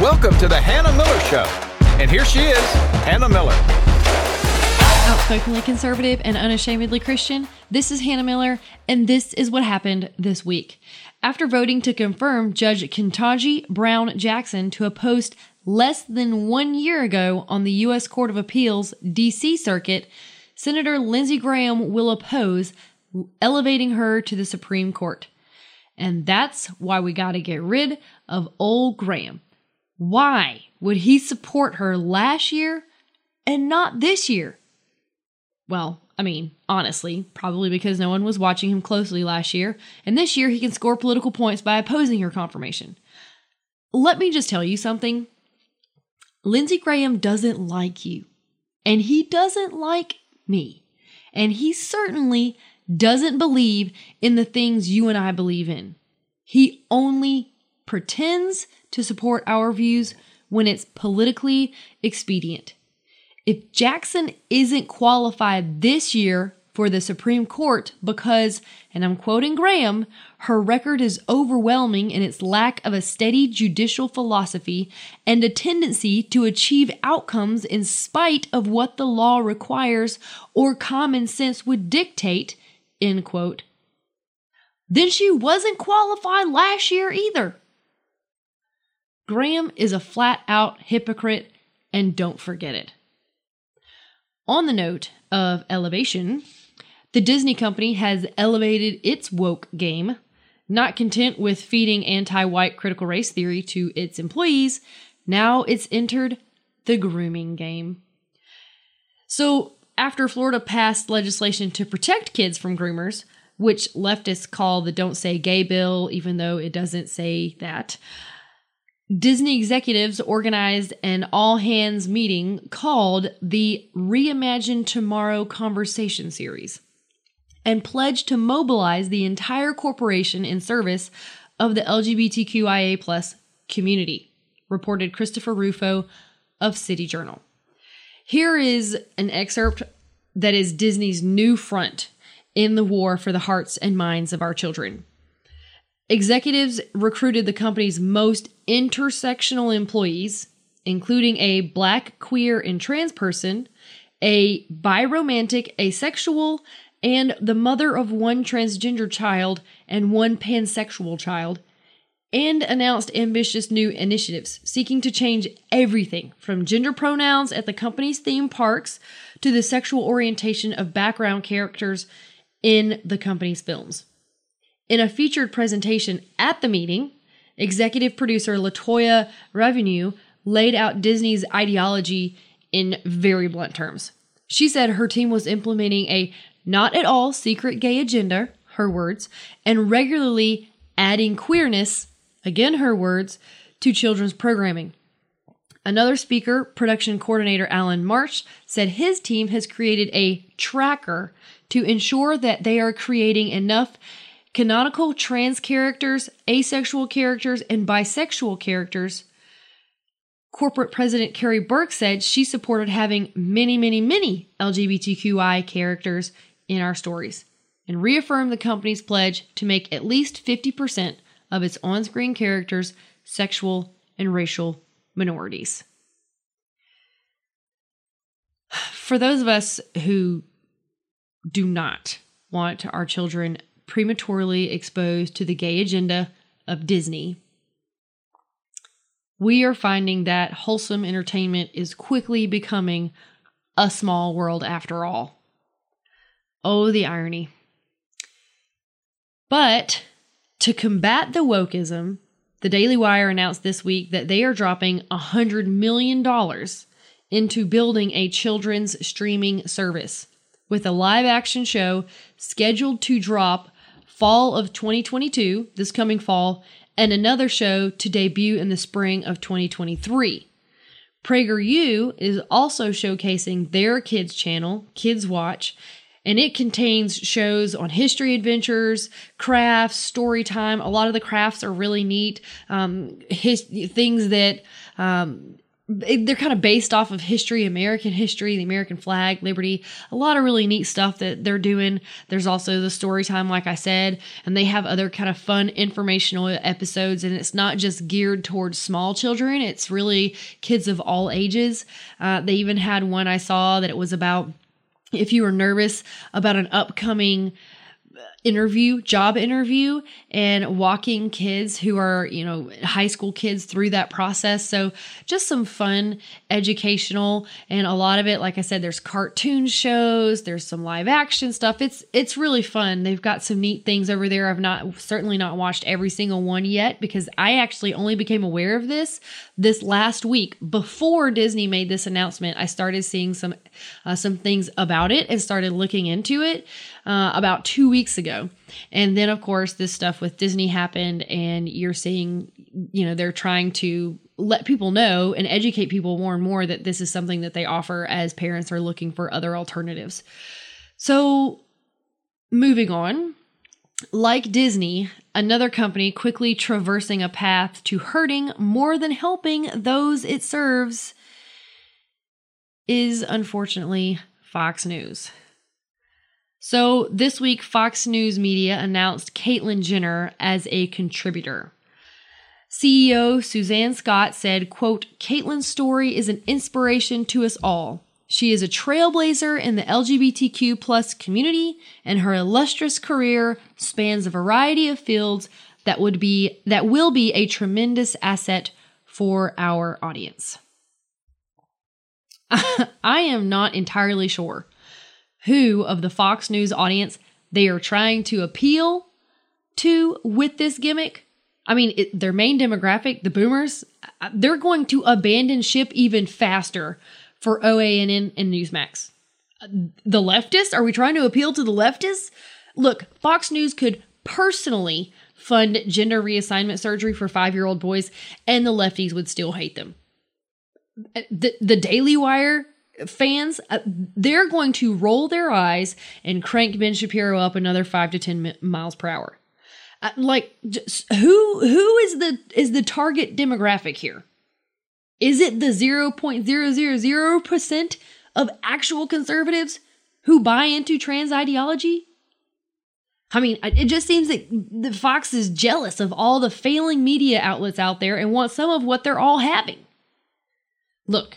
Welcome to the Hannah Miller Show. And here she is, Hannah Miller. Outspokenly conservative and unashamedly Christian, this is Hannah Miller, and this is what happened this week. After voting to confirm Judge Ketanji Brown Jackson to a post less than 1 year ago on the U.S. Court of Appeals D.C. Circuit, Senator Lindsey Graham will oppose elevating her to the Supreme Court. And that's why we got to get rid of old Graham. Why would he support her last year and not this year? Well, I mean, honestly, probably because no one was watching him closely last year, and this year he can score political points by opposing her confirmation. Let me just tell you something. Lindsey Graham doesn't like you, and he doesn't like me, and he certainly doesn't believe in the things you and I believe in. He only pretends to support our views when it's politically expedient. If Jackson isn't qualified this year for the Supreme Court because, and I'm quoting Graham, her record is overwhelming in its lack of a steady judicial philosophy and a tendency to achieve outcomes in spite of what the law requires or common sense would dictate, end quote, then she wasn't qualified last year either. Graham is a flat-out hypocrite, and don't forget it. On the note of elevation, the Disney company has elevated its woke game. Not content with feeding anti-white critical race theory to its employees, now it's entered the grooming game. So, after Florida passed legislation to protect kids from groomers, which leftists call the Don't Say Gay bill, even though it doesn't say that, Disney executives organized an all-hands meeting called the Reimagine Tomorrow Conversation Series and pledged to mobilize the entire corporation in service of the LGBTQIA+ community, reported Christopher Rufo of City Journal. Here is an excerpt that is Disney's new front in the war for the hearts and minds of our children. Executives recruited the company's most intersectional employees, including a Black, queer, and trans person, a biromantic, asexual, and the mother of one transgender child and one pansexual child, and announced ambitious new initiatives seeking to change everything from gender pronouns at the company's theme parks to the sexual orientation of background characters in the company's films. In a featured presentation at the meeting, executive producer LaToya Revenue laid out Disney's ideology in very blunt terms. She said her team was implementing a not at all secret gay agenda, her words, and regularly adding queerness, again her words, to children's programming. Another speaker, production coordinator Alan March, said his team has created a tracker to ensure that they are creating enough canonical trans characters, asexual characters, and bisexual characters. Corporate president Carrie Burke said she supported having many LGBTQI characters in our stories and reaffirmed the company's pledge to make at least 50% of its on-screen characters sexual and racial minorities. For those of us who do not want our children prematurely exposed to the gay agenda of Disney, we are finding that wholesome entertainment is quickly becoming a small world after all. Oh, the irony. But to combat the wokeism, the Daily Wire announced this week that they are dropping $100 million into building a children's streaming service, with a live-action show scheduled to drop fall of 2022, this coming fall, and another show to debut in the spring of 2023. PragerU is also showcasing their kids channel, Kids Watch, and it contains shows on history adventures, crafts, story time. A lot of the crafts are really neat. Things that they're kind of based off of history, American history, the American flag, liberty, a lot of really neat stuff that they're doing. There's also the story time, like I said, and they have other kind of fun informational episodes, and it's not just geared towards small children. It's really kids of all ages. They even had one I saw that it was about if you were nervous about an upcoming job interview, and walking kids who are, high school kids through that process. So just some fun, educational, and a lot of it, like I said, there's cartoon shows, there's some live action stuff. It's really fun. They've got some neat things over there. I've certainly not watched every single one yet, because I actually only became aware of this last week. Before Disney made this announcement, I started seeing some things about it and started looking into it about 2 weeks ago. And then, of course, this stuff with Disney happened, and you're seeing, they're trying to let people know and educate people more and more that this is something that they offer as parents are looking for other alternatives. So moving on, like Disney, another company quickly traversing a path to hurting more than helping those it serves is, unfortunately, Fox News. So this week, Fox News Media announced Caitlyn Jenner as a contributor. CEO Suzanne Scott said, quote, "Caitlyn's story is an inspiration to us all. She is a trailblazer in the LGBTQ plus community, and her illustrious career spans a variety of fields that will be a tremendous asset for our audience." I am not entirely sure who of the Fox News audience they are trying to appeal to with this gimmick. I mean, their main demographic, the boomers, they're going to abandon ship even faster for OANN and Newsmax. The leftists? Are we trying to appeal to the leftists? Look, Fox News could personally fund gender reassignment surgery for 5-year-old boys, and the lefties would still hate them. The Daily Wire fans, they're going to roll their eyes and crank Ben Shapiro up another 5 to 10 miles per hour. Who is the target demographic here? Is it the 0.000% of actual conservatives who buy into trans ideology? I mean, it just seems that the Fox is jealous of all the failing media outlets out there and wants some of what they're all having. Look,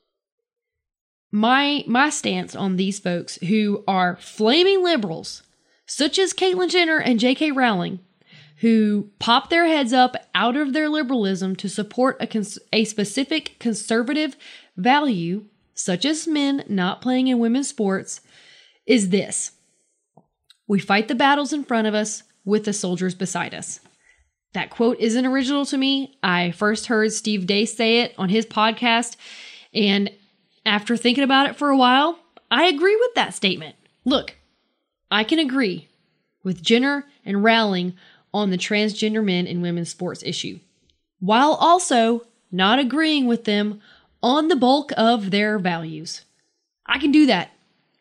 my stance on these folks who are flaming liberals, such as Caitlyn Jenner and J.K. Rowling, who pop their heads up out of their liberalism to support a specific conservative value, such as men not playing in women's sports, is this: we fight the battles in front of us with the soldiers beside us. That quote isn't original to me. I first heard Steve Deace say it on his podcast, and after thinking about it for a while, I agree with that statement. Look, I can agree with Jenner and Rowling on the transgender men and women's sports issue, while also not agreeing with them on the bulk of their values. I can do that.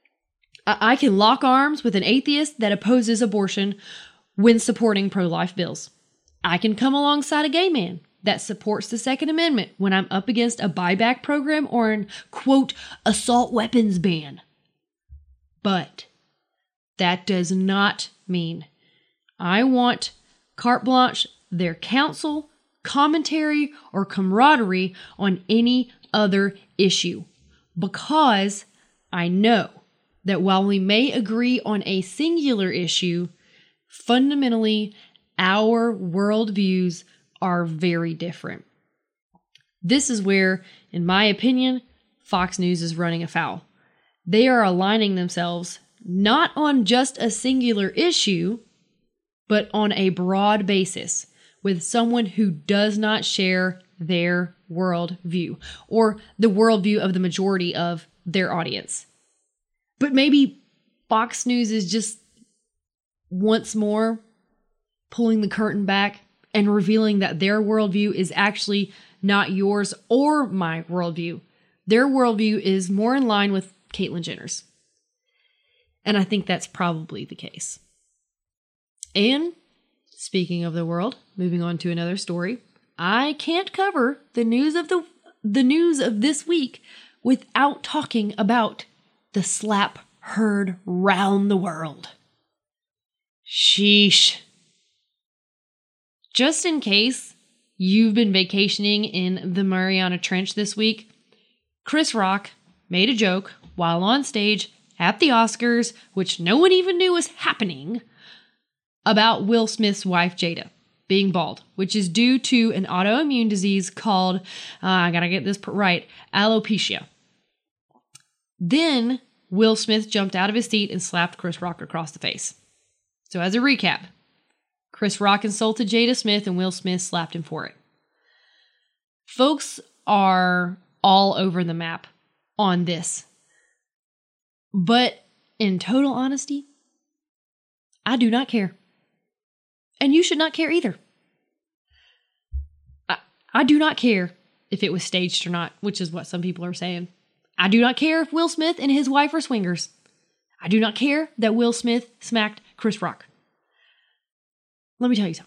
I can lock arms with an atheist that opposes abortion when supporting pro-life bills. I can come alongside a gay man that supports the Second Amendment when I'm up against a buyback program or an, quote, assault weapons ban. But that does not mean I want carte blanche, their counsel, commentary, or camaraderie on any other issue. Because I know that while we may agree on a singular issue, fundamentally, our worldviews are very different. This is where, in my opinion, Fox News is running afoul. They are aligning themselves not on just a singular issue, but on a broad basis with someone who does not share their worldview or the worldview of the majority of their audience. But maybe Fox News is just once more pulling the curtain back and revealing that their worldview is actually not yours or my worldview. Their worldview is more in line with Caitlyn Jenner's. And I think that's probably the case. And speaking of the world, moving on to another story, I can't cover the news of the news of this week without talking about the slap heard round the world. Sheesh. Just in case you've been vacationing in the Mariana Trench this week, Chris Rock made a joke while on stage at the Oscars, which no one even knew was happening, about Will Smith's wife Jada being bald, which is due to an autoimmune disease called, I gotta get this right, alopecia. Then Will Smith jumped out of his seat and slapped Chris Rock across the face. So as a recap, Chris Rock insulted Jada Smith and Will Smith slapped him for it. Folks are all over the map on this. But in total honesty, I do not care. And you should not care either. I do not care if it was staged or not, which is what some people are saying. I do not care if Will Smith and his wife are swingers. I do not care that Will Smith smacked Chris Rock. Let me tell you something.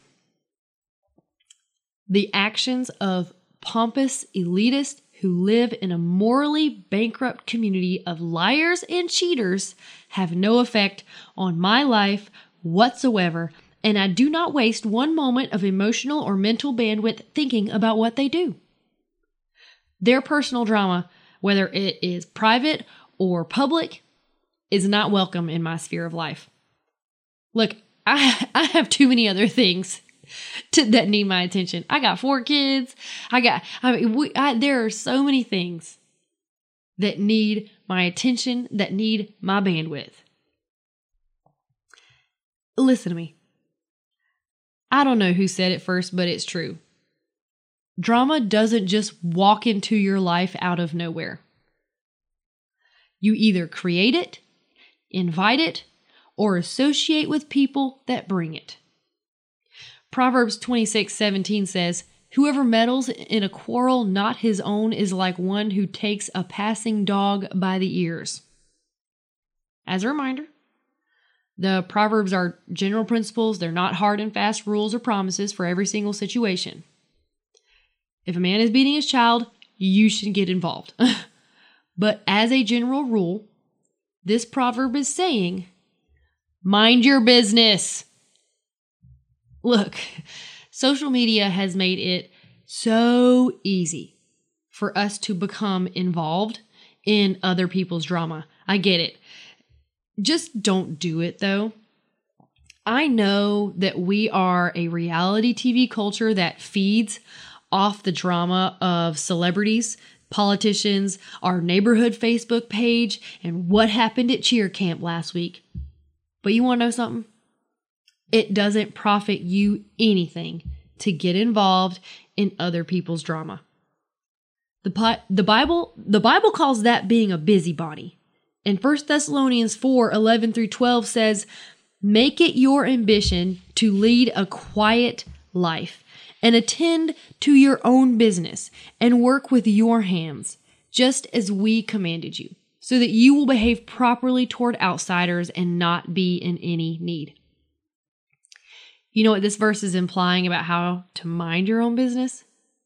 The actions of pompous elitists who live in a morally bankrupt community of liars and cheaters have no effect on my life whatsoever, and I do not waste one moment of emotional or mental bandwidth thinking about what they do. Their personal drama, whether it is private or public, is not welcome in my sphere of life. Look, I have too many other things that need my attention. I got 4 kids. There are so many things that need my attention, that need my bandwidth. Listen to me. I don't know who said it first, but it's true. Drama doesn't just walk into your life out of nowhere. You either create it, invite it, or associate with people that bring it. Proverbs 26:17 says, "Whoever meddles in a quarrel not his own is like one who takes a passing dog by the ears." As a reminder, the Proverbs are general principles. They're not hard and fast rules or promises for every single situation. If a man is beating his child, you should get involved. But as a general rule, this proverb is saying, mind your business. Look, social media has made it so easy for us to become involved in other people's drama. I get it. Just don't do it, though. I know that we are a reality TV culture that feeds off the drama of celebrities, politicians, our neighborhood Facebook page, and what happened at cheer camp last week. But you want to know something? It doesn't profit you anything to get involved in other people's drama. The Bible calls that being a busybody. And 1 Thessalonians 4:11-12 says, "Make it your ambition to lead a quiet life and attend to your own business and work with your hands, just as we commanded you, so that you will behave properly toward outsiders and not be in any need." You know what this verse is implying about how to mind your own business?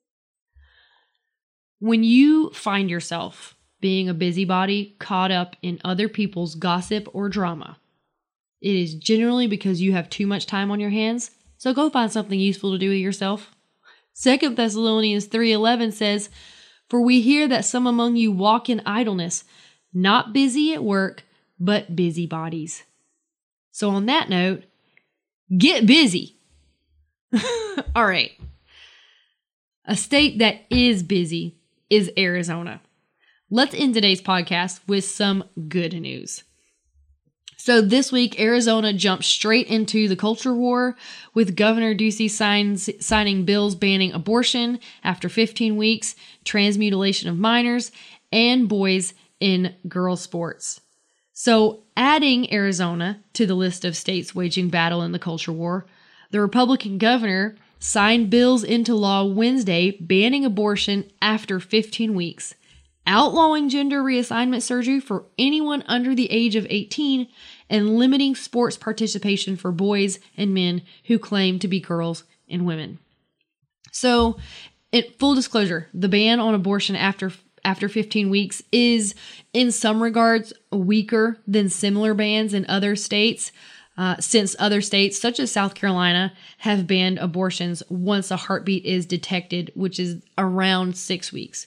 When you find yourself being a busybody caught up in other people's gossip or drama, it is generally because you have too much time on your hands, so go find something useful to do with yourself. 2 Thessalonians 3:11 says, "For we hear that some among you walk in idleness, not busy at work, but busybodies." So on that note, get busy. All right. A state that is busy is Arizona. Let's end today's podcast with some good news. So this week, Arizona jumped straight into the culture war with Governor Ducey signing bills banning abortion after 15 weeks, transmutilation of minors, and boys in girls' sports. So adding Arizona to the list of states waging battle in the culture war, the Republican governor signed bills into law Wednesday banning abortion after 15 weeks, outlawing gender reassignment surgery for anyone under the age of 18, and limiting sports participation for boys and men who claim to be girls and women. So full disclosure, the ban on abortion after 15 weeks is in some regards weaker than similar bans in other states, since other states such as South Carolina have banned abortions once a heartbeat is detected, which is around 6 weeks.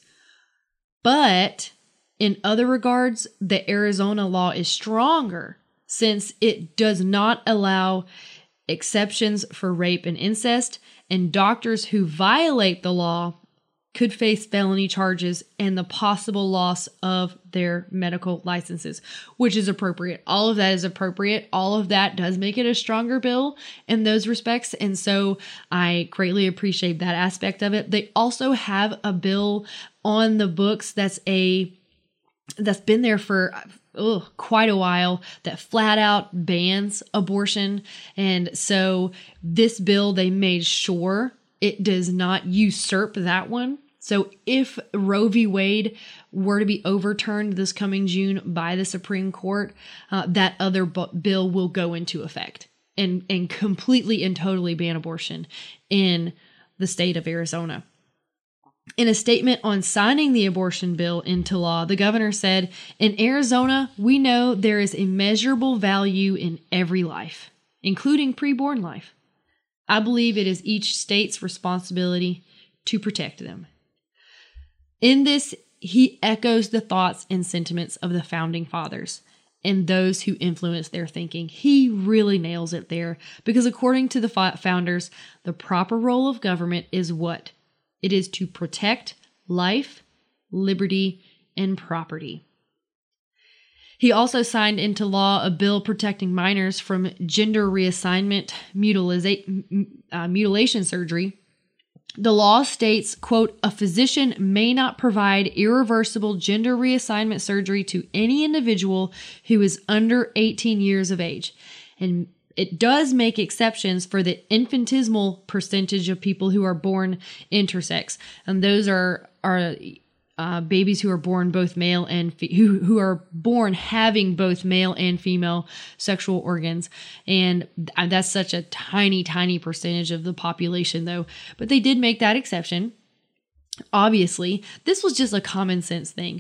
But in other regards, the Arizona law is stronger since it does not allow exceptions for rape and incest, and doctors who violate the law could face felony charges and the possible loss of their medical licenses, which is appropriate. All of that is appropriate. All of that does make it a stronger bill in those respects. And so I greatly appreciate that aspect of it. They also have a bill on the books that's been there for quite a while that flat out bans abortion. And so this bill, they made sure it does not usurp that one. So if Roe v. Wade were to be overturned this coming June by the Supreme Court, that other bill will go into effect and completely and totally ban abortion in the state of Arizona. In a statement on signing the abortion bill into law, the governor said, "In Arizona, we know there is immeasurable value in every life, including preborn life. I believe it is each state's responsibility to protect them." In this, he echoes the thoughts and sentiments of the founding fathers and those who influenced their thinking. He really nails it there because according to the founders, the proper role of government is what? It is to protect life, liberty, and property. He also signed into law a bill protecting minors from gender reassignment mutilation surgery. The law states, quote, "A physician may not provide irreversible gender reassignment surgery to any individual who is under 18 years of age." And it does make exceptions for the infinitesimal percentage of people who are born intersex. And those are babies who are born both male and who are born having both male and female sexual organs. And that's such a tiny, tiny percentage of the population, though. But they did make that exception. Obviously, this was just a common sense thing.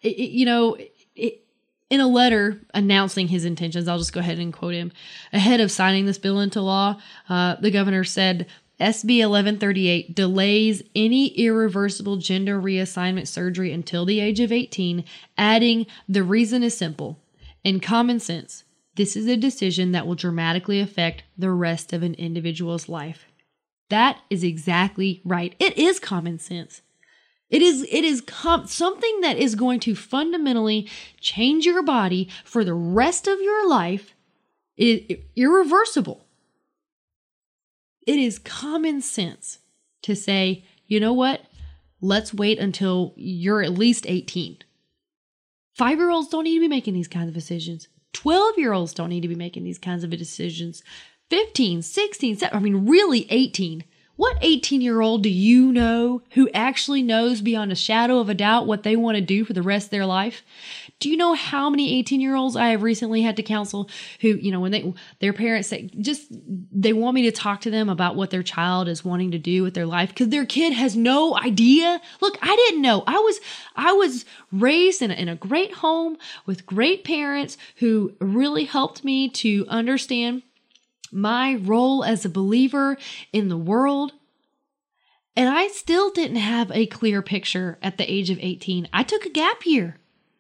In a letter announcing his intentions, I'll just go ahead and quote him. Ahead of signing this bill into law, the governor said, "SB 1138 delays any irreversible gender reassignment surgery until the age of 18, adding, the reason is simple. In common sense, this is a decision that will dramatically affect the rest of an individual's life." That is exactly right. It is common sense. It is something that is going to fundamentally change your body for the rest of your life. Irreversible. It is common sense to say, you know what? Let's wait until you're at least 18. 5-year-olds don't need to be making these kinds of decisions. 12-year-olds don't need to be making these kinds of decisions. 15, 16, 17, really 18. What 18-year-old do you know who actually knows beyond a shadow of a doubt what they want to do for the rest of their life? Do you know how many 18-year-olds I have recently had to counsel who, when their parents say, they want me to talk to them about what their child is wanting to do with their life because their kid has no idea? Look, I didn't know. I was raised in a great home with great parents who really helped me to understand my role as a believer in the world. And I still didn't have a clear picture at the age of 18. I took a gap year.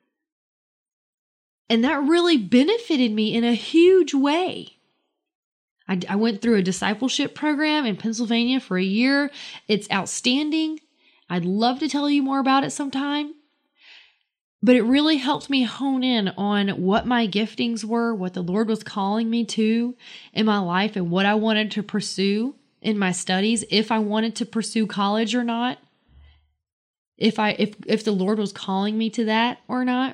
And that really benefited me in a huge way. I went through a discipleship program in Pennsylvania for a year. It's outstanding. I'd love to tell you more about it sometime. But it really helped me hone in on what my giftings were, what the Lord was calling me to in my life, and what I wanted to pursue in my studies, if I wanted to pursue college or not, if the Lord was calling me to that or not.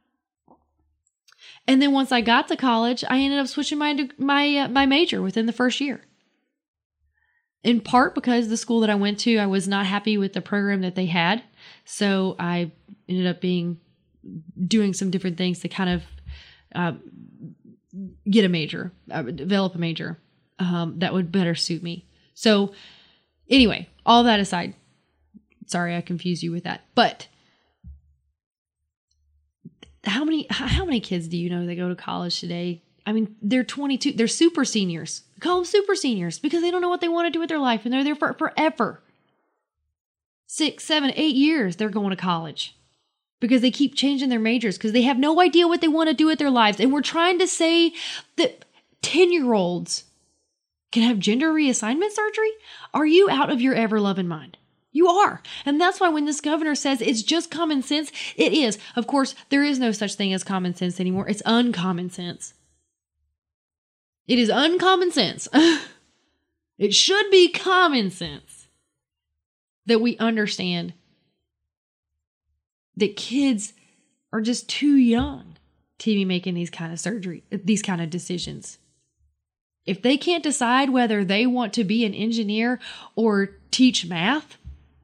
And then once I got to college, I ended up switching my major within the first year. In part because the school that I went to, I was not happy with the program that they had. So I ended up doing some different things to kind of get a major, develop a major that would better suit me. So anyway, all that aside, Sorry, I confused you with that. But how many kids do you know that go to college today? I mean, they're 22. They're super seniors. Call them super seniors because they don't know what they want to do with their life, and they're there for forever. 6, 7, 8 years they're going to college because they keep changing their majors because they have no idea what they want to do with their lives. And we're trying to say that 10-year-olds can have gender reassignment surgery? Are you out of your ever-loving mind? You are. And that's why when this governor says it's just common sense, it is. Of course, there is no such thing as common sense anymore. It's uncommon sense. It is uncommon sense. It should be common sense that we understand that kids are just too young to be making these kind of decisions. If they can't decide whether they want to be an engineer or teach math,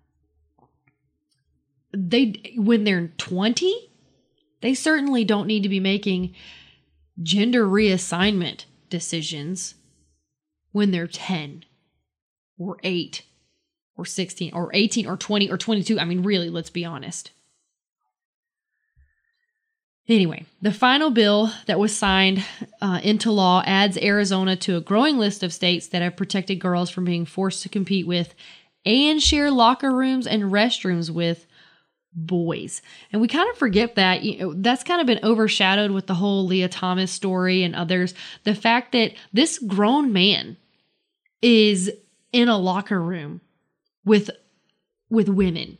when they're 20, they certainly don't need to be making gender reassignment decisions when they're 10 or 8 or 16 or 18 or 20 or 22. I mean, really, let's be honest. Anyway, the final bill that was signed into law adds Arizona to a growing list of states that have protected girls from being forced to compete with and share locker rooms and restrooms with boys. And we kind of forget that. That's kind of been overshadowed with the whole Leah Thomas story and others. The fact that this grown man is in a locker room with women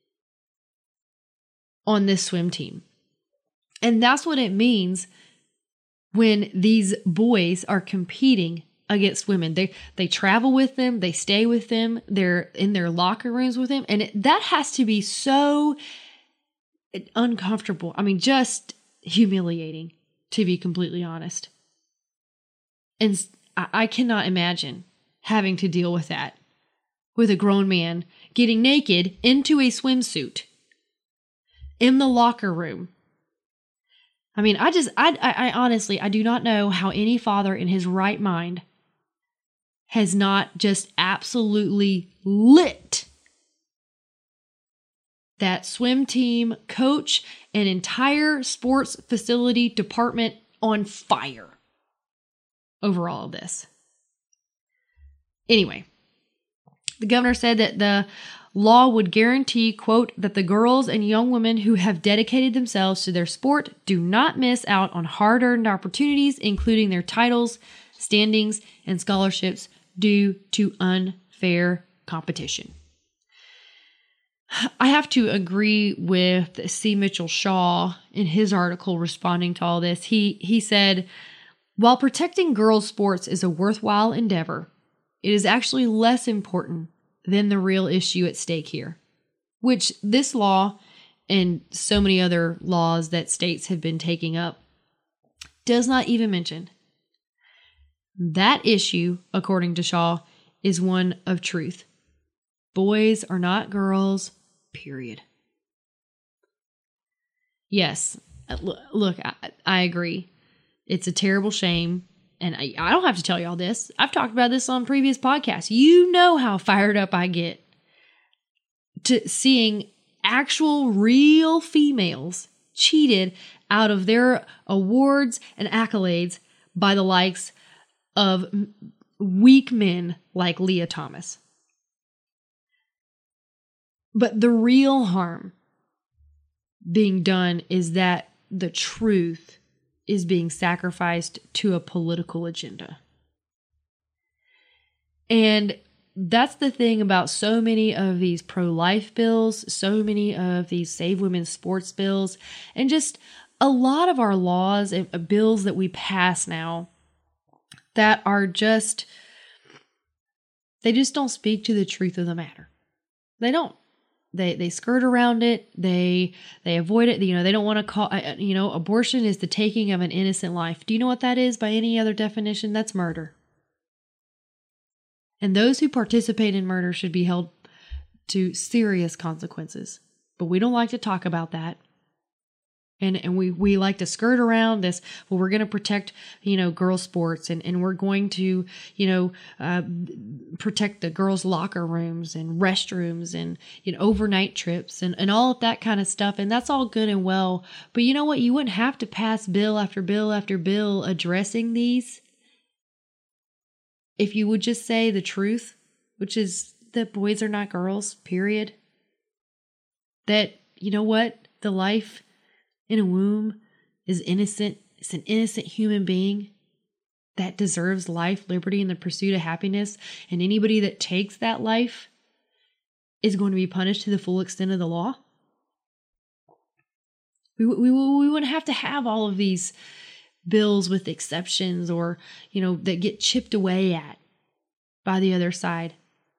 on this swim team. And that's what it means when these boys are competing against women. They travel with them, they stay with them, they're in their locker rooms with them, and that has to be so uncomfortable. I mean, just humiliating, to be completely honest. And I cannot imagine having to deal with that, with a grown man getting naked into a swimsuit in the locker room. I mean, I honestly, I do not know how any father in his right mind has not just absolutely lit that swim team coach and entire sports facility department on fire over all of this. Anyway, the governor said that the law would guarantee, quote, that the girls and young women who have dedicated themselves to their sport do not miss out on hard-earned opportunities, including their titles, standings, and scholarships due to unfair competition. I have to agree with C. Mitchell Shaw in his article responding to all this. He said, while protecting girls' sports is a worthwhile endeavor, it is actually less important than the real issue at stake here, which this law and so many other laws that states have been taking up does not even mention. That issue, according to Shaw, is one of truth. Boys are not girls, period. Yes, look, I agree. It's a terrible shame. And I don't have to tell y'all this. I've talked about this on previous podcasts. You know how fired up I get to seeing actual real females cheated out of their awards and accolades by the likes of weak men like Leah Thomas. But the real harm being done is that the truth is being sacrificed to a political agenda. And that's the thing about so many of these pro-life bills, so many of these Save Women's Sports bills, and just a lot of our laws and bills that we pass now that are just, they just don't speak to the truth of the matter. They don't. They skirt around it. They avoid it. They don't want to call, abortion is the taking of an innocent life. Do you know what that is by any other definition? That's murder. And those who participate in murder should be held to serious consequences. But we don't like to talk about that. And we like to skirt around this. Well, we're going to protect, girls' sports and we're going to, protect the girls' locker rooms and restrooms and, overnight trips and all of that kind of stuff. And that's all good and well. But you know what? You wouldn't have to pass bill after bill after bill addressing these if you would just say the truth, which is that boys are not girls, period. That, you know what? The life in a womb is innocent. It's an innocent human being that deserves life, liberty, and the pursuit of happiness. And anybody that takes that life is going to be punished to the full extent of the law. We wouldn't have to have all of these bills with exceptions or, that get chipped away at by the other side.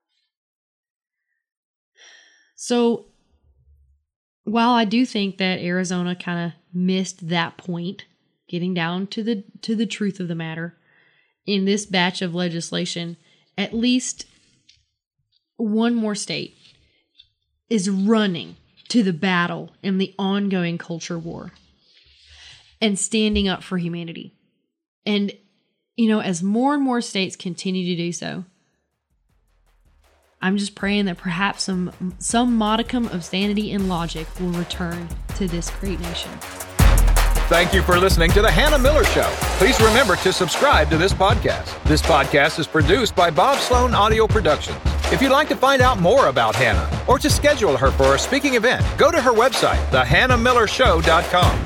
So while I do think that Arizona kind of missed that point, getting down to the truth of the matter, in this batch of legislation, at least one more state is running to the battle in the ongoing culture war and standing up for humanity. And, as more and more states continue to do so, I'm just praying that perhaps some modicum of sanity and logic will return to this great nation. Thank you for listening to The Hannah Miller Show. Please remember to subscribe to this podcast. This podcast is produced by Bob Sloan Audio Productions. If you'd like to find out more about Hannah or to schedule her for a speaking event, go to her website, thehannahmillershow.com.